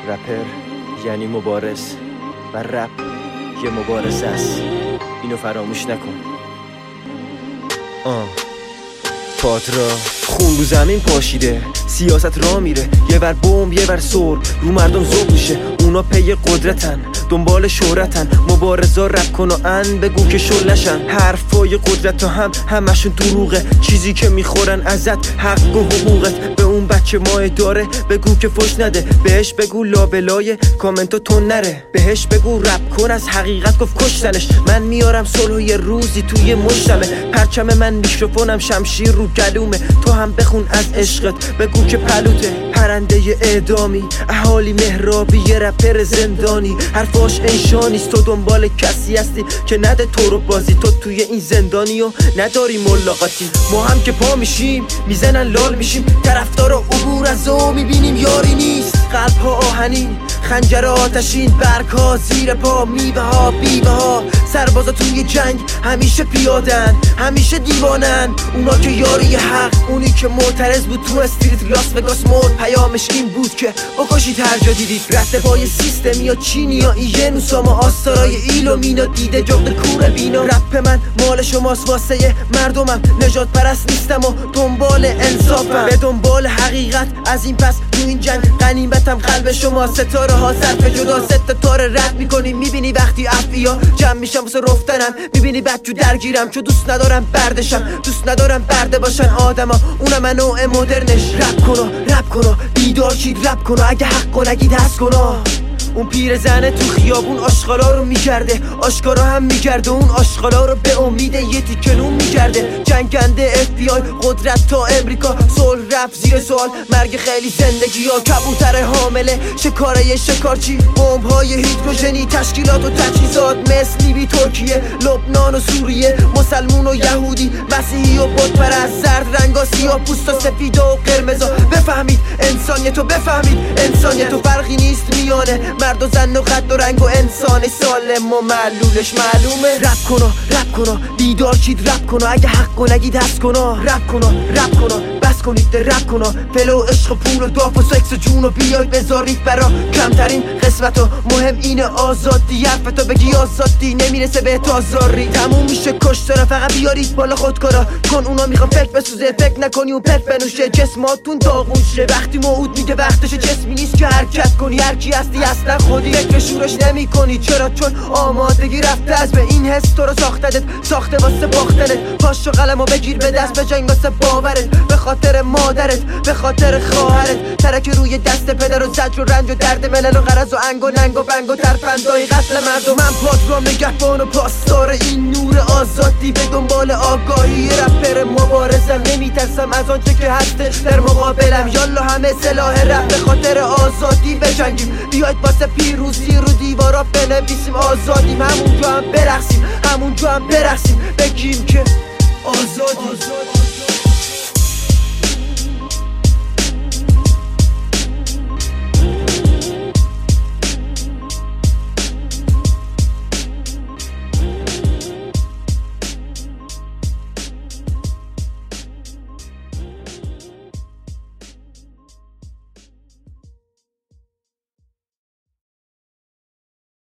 رپر یعنی مبارز و رپ یه مبارزه است، اینو فراموش نکن. پادرا خون رو زمین پاشیده، سیاست را میره، یه ور بمب یه ور سر رو مردم ذوب میشه. اونا پی قدرتن، دنبال شهرتن، مبارزا رپ کن و ان بگو که شلشن. حرفای قدرت ها همشون دروغه، چیزی که میخورن ازت حق و حقوقت. به اون بچه ماه داره بگو که فش نده، بهش بگو لابلای کامنتو تون نره، بهش بگو رپ کن از حقیقت گفت کشتنش. من میارم صلح یه روزی توی مجتمع، پرچم من میکروفونم شمشیر رو گلومه. تو هم بخون از عشقت بگو که پلوته، پرنده اعدامی اهالی مهرابی، یه رپر زندانی حرفاش انشانیست. تو دنبال کسی هستی که نده تو رو بازی، تو توی این زندانی و نداری ملاقاتی. ما هم که پا میشیم میزنن لال میشیم، طرفدار عبور از او میبینیم یاری نیست. قلب ها آهنین، خنجر آتشین، برگ ها زیر پا، میوه ها بیوه ها. سربازا توی جنگ همیشه پیادن، همیشه دیوانن. اونا که یاری حق، اونی که معترض بود تو استریت لاس وگاس مرد. پیامش این بود که بکشید هر جا دیدید. رد پای سیستمی یا چینی یا ایه نوساما، آستارای ایلومینا دیده جغد کور بینا. رپ من مال شماست واسه مردمم، نجات پرست نیستم و دنبال انصافم، به دنبال حقیقت. از این پس تو این جنگ غنیمتم قلب شما. ستاره ها ظرف جدا ستاره رد میکنی، میبینی وقتی افعیا جمع میشم واسه رفتنم، میبینی بچو درگیرم چو دوست ندارم بردشم، دوست ندارم برده باشن آدما، اونم نوع مدرنش. رپ کنو بیدار شید، رپ کنو اگه حق و نگی دست کنو. اون پیر زنه تو خیابون آشغالا رو میگرده، آشکارا هم میگرده، اون آشغالا رو به امید یه تیکنون میگرده. جنگنده FBI قدرت تا امریکا، صلح رفت زیر سوال، مرگ خیلی زندگی ها. کبوتر حامله شکاره شکارچی، بمب های هیدروژنی، تشکیلات و تجهیزات مثل لیبی، ترکیه، لبنان و سوریه، مسلمون و یهودی، مسیحی و بت پرست، زرد رنگا سیاه پوست و سفید و قرمزا. بفهمید انسانیتو، بفهمید انسانیتو، فرقی نیست میانه مرد و زن و قد و رنگ و انسان سالم و معلولش معلومه. رپ کنو بیدار شید، رپ کنو اگه حق و نگی دست کنو. رپ کنو بس کنید رپ کنو، فلو عشق و پول و داف و سکس و جون و بیاید بذارید برا کمترین قسمت و مهم اینه آزادی. حرفتو بگی آزادی نمیرسه به تازاری، تموم میشه کشتارا. فقط بیارید بالا خودکارا کن، اونا میخوان فکر بسوزه، فکر نکنی و پک بنوشه، جسماتون داغون شه. وقتی موعود میگه وقتشه، جسمی نیست که حرکت کنی، هرکی هستی اصلا خودی، فکر شورش نمی کنی. چرا؟ چون آمادگی رفته از به این حس تو رو ساخته واسه باختنت. پاشو قلمو بگیر به دست، بجنگ واسه باورت، به خاطر مادرت، به خاطر خواهرت. ترک روی دست پدر و زجر و رنج و درد ملل و غرض و انگ و ننگ و بنگ و ترفندای قتل مردم. من پادرا نگهبان و پاسدار این نور آزادی، به دنبال آگاهی رپر مبارزم. نمیترسم از آنچه که هستش در مقابلم، یالا همه سلاح رپ به خاطر آزادی بجنگیم. بیاید واسه پیروزی رو دیوارا بنویسیم آزادیم، همونجا هم برقصیم، همونجا هم برقصیم، بگیم که